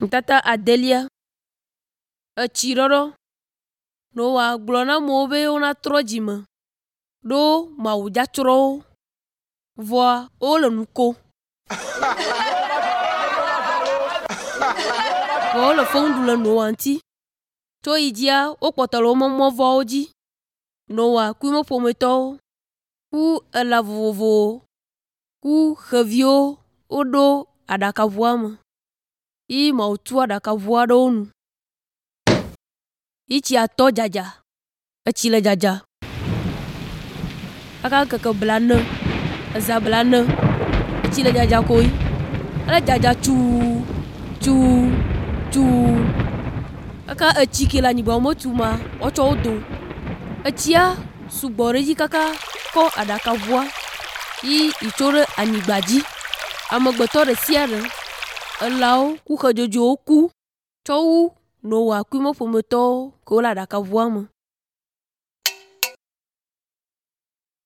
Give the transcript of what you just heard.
Ntata adelia etsi ɖɔɖɔ Noa gblɔ na amewo be wona trɔ dzime ɖo Mawu dzatrɔwo vɔa wole nu ko. Vɔa wole feŋ ɖu le Noa ŋuti. Tso yi dzia wokpɔtɔ le wo mɔvɔwo dzi. Noa kui me ƒometɔwo ku elã vovovowo ku xeviwo woɖo aɖakavua me. Yi Mawu tu aɖakavua ɖe wo nu. Yi tsia tɔ dzadza. Etsi le dzadza. Kaka ŋkeke blane, eza blane, etsi le dzadza koe. Ele dzadza tsuu, tsuu, tsuu. Kaka etsi ke le anyigba metu ma, woatsɔ wo do. Etsia sugbɔ ɖe edzi kaka kɔ aɖakavua yi tso ɖe anyigba dzi. Amegbetɔ ɖe sia ɖe, elãwo ku xedzodzowo ku tsɔ wu Noa kui me ƒometɔwo ke wo le aɖakavua me.